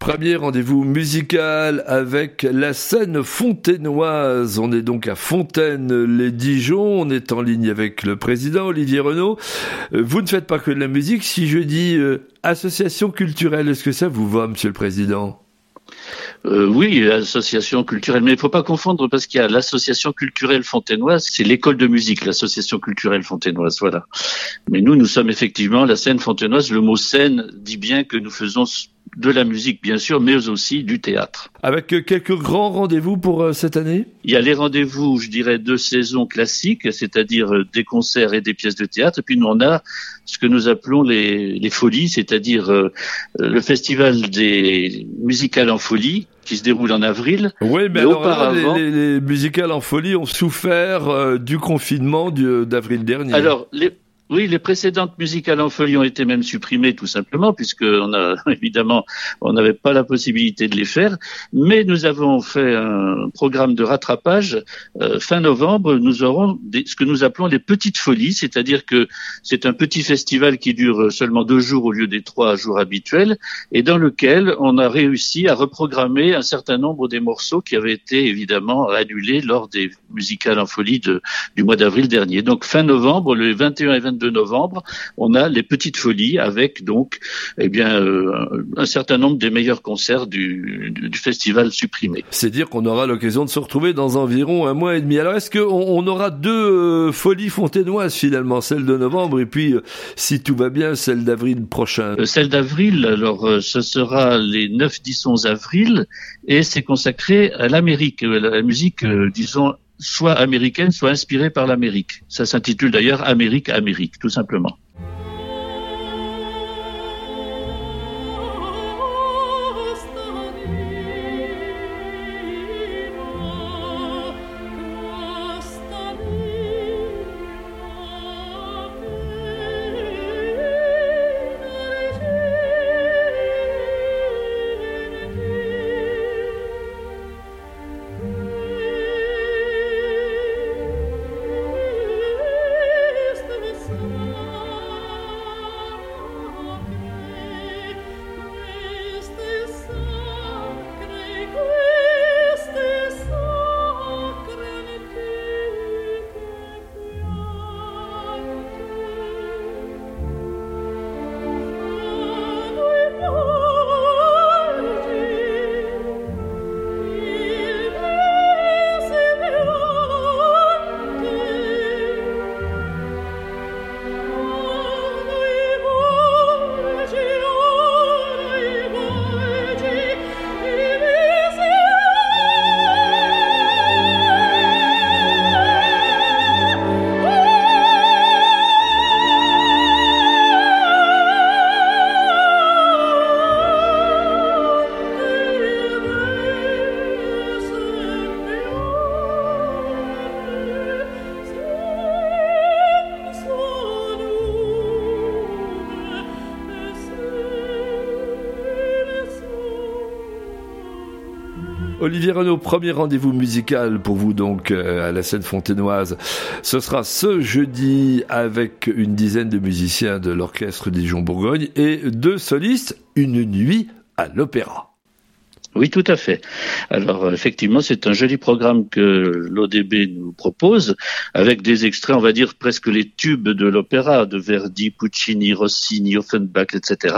Premier rendez-vous musical avec la scène fontainoise. On est donc à Fontaine-les-Dijon. On est en ligne avec le président Olivier Renaud. Vous ne faites pas que de la musique. Si je dis association culturelle, est-ce que ça vous va, monsieur le président ? Oui, association culturelle, mais il ne faut pas confondre parce qu'il y a l'association culturelle fontainoise, c'est l'école de musique, l'association culturelle fontainoise, voilà. Mais nous sommes effectivement la scène fontainoise. Le mot scène dit bien que nous faisons de la musique, bien sûr, mais aussi du théâtre. Avec quelques grands rendez-vous pour cette année ? Il y a les rendez-vous, je dirais, de saison classique, c'est-à-dire des concerts et des pièces de théâtre. Et puis nous, on a ce que nous appelons les folies, c'est-à-dire le festival des musicales en folie, qui se déroule en avril. Oui, mais alors auparavant, les musicales en folie ont souffert du confinement d'avril dernier. Alors, les précédentes musicales en folie ont été même supprimées tout simplement, puisque on n'avait pas la possibilité de les faire. Mais nous avons fait un programme de rattrapage. Fin novembre, nous aurons ce que nous appelons les petites folies, c'est-à-dire que c'est un petit festival qui dure seulement 2 jours au lieu des 3 jours habituels, et dans lequel on a réussi à reprogrammer un certain nombre des morceaux qui avaient été évidemment annulés lors des musicales en folie du mois d'avril dernier. Donc fin novembre, le 21 et 22 novembre, on a les petites folies avec donc un certain nombre des meilleurs concerts du festival supprimé. C'est dire qu'on aura l'occasion de se retrouver dans environ 1 mois et demi. Alors est-ce qu'on aura 2 folies fontainoises finalement, celle de novembre et puis si tout va bien celle d'avril prochain? Celle d'avril, alors ce sera les 9, 10, 11 avril et c'est consacré à l'Amérique, à la musique disons soit américaine, soit inspirée par l'Amérique. Ça s'intitule d'ailleurs Amérique, tout simplement. Olivier Renaud, premier rendez-vous musical pour vous donc à la scène fontainoise. Ce sera ce jeudi avec une dizaine de musiciens de l'orchestre Dijon-Bourgogne et 2 solistes, une nuit à l'opéra. Oui, tout à fait. Alors, effectivement, c'est un joli programme que l'ODB nous propose, avec des extraits, on va dire, presque les tubes de l'opéra, de Verdi, Puccini, Rossini, Offenbach, etc.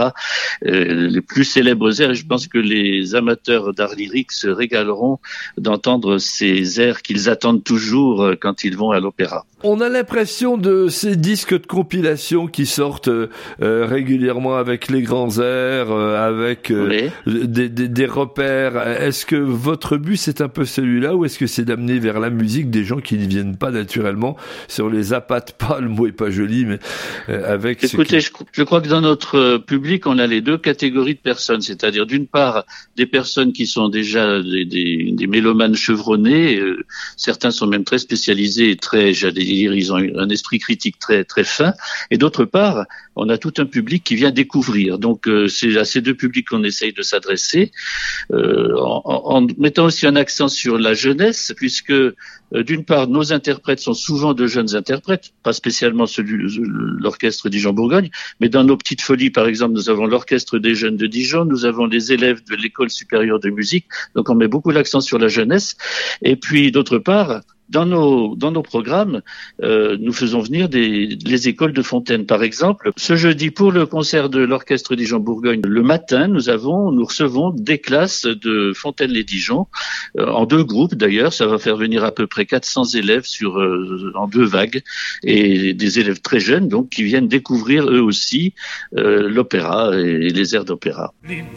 Les plus célèbres airs, et je pense que les amateurs d'art lyrique se régaleront d'entendre ces airs qu'ils attendent toujours quand ils vont à l'opéra. On a l'impression de ces disques de compilation qui sortent régulièrement avec les grands airs, avec oui. des repères. Est-ce que votre but c'est un peu celui-là ou est-ce que c'est d'amener vers la musique des gens qui ne viennent pas naturellement sur les appâts de pas, le mot est pas joli, mais avec... Écoutez, je crois que dans notre public, on a les 2 catégories de personnes, c'est-à-dire d'une part des personnes qui sont déjà des mélomanes chevronnés, certains sont même très spécialisés et très, j'allais dire, ils ont un esprit critique très très fin, et d'autre part, on a tout un public qui vient découvrir. Donc c'est à ces 2 publics qu'on essaye de s'adresser. En mettant aussi un accent sur la jeunesse, puisque d'une part, nos interprètes sont souvent de jeunes interprètes, pas spécialement l'orchestre Dijon-Bourgogne, mais dans nos petites folies, par exemple, nous avons l'orchestre des jeunes de Dijon, nous avons les élèves de l'école supérieure de musique, donc on met beaucoup l'accent sur la jeunesse. Et puis, d'autre part, dans nos programmes, nous faisons venir les écoles de Fontaine. Par exemple, ce jeudi, pour le concert de l'orchestre Dijon-Bourgogne, le matin, nous recevons des classes de Fontaine-les-Dijon, en 2 groupes d'ailleurs. Ça va faire venir à peu près 400 élèves en 2 vagues, et des élèves très jeunes, donc, qui viennent découvrir eux aussi l'opéra et les airs d'opéra.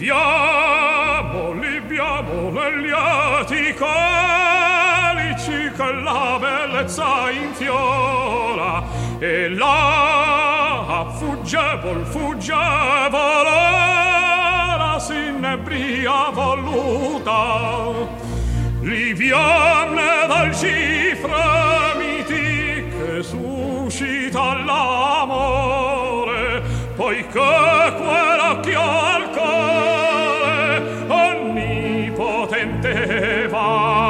Che la bellezza infiora e la fuggevole la sinebria voluta li viene dal cifre miti che suscita l'amore poiché quell'occhio al cuore onnipotente va.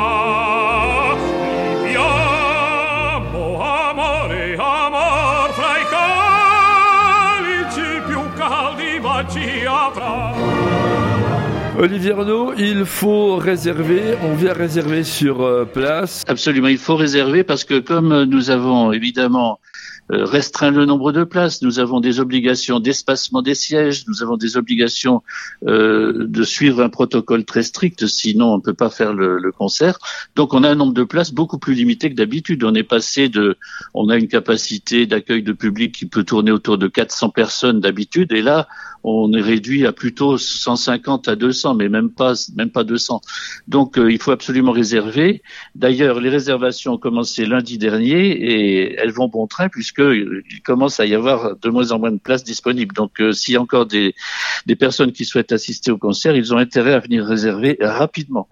Olivier Renaud, il faut réserver, on vient réserver sur place. Absolument, il faut réserver parce que comme nous avons évidemment restreint le nombre de places, nous avons des obligations d'espacement des sièges, nous avons des obligations de suivre un protocole très strict, sinon on ne peut pas faire le concert. Donc on a un nombre de places beaucoup plus limité que d'habitude. On a une capacité d'accueil de public qui peut tourner autour de 400 personnes d'habitude, et là on est réduit à plutôt 150 à 200, mais même pas 200. Donc il faut absolument réserver. D'ailleurs, les réservations ont commencé lundi dernier et elles vont bon train puisqu'il commence à y avoir de moins en moins de places disponibles. Donc s'il y a encore des personnes qui souhaitent assister au concert, ils ont intérêt à venir réserver rapidement.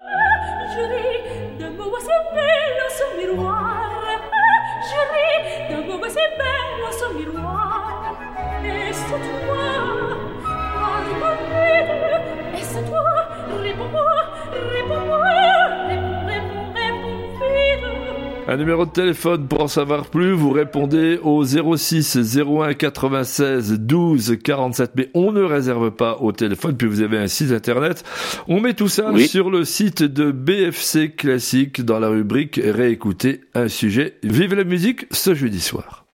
Un numéro de téléphone pour en savoir plus, vous répondez au 06 01 96 12 47, mais on ne réserve pas au téléphone, puis vous avez un site internet. On met tout ça sur le site de BFC Classique dans la rubrique Réécouter un sujet. Vive la musique ce jeudi soir.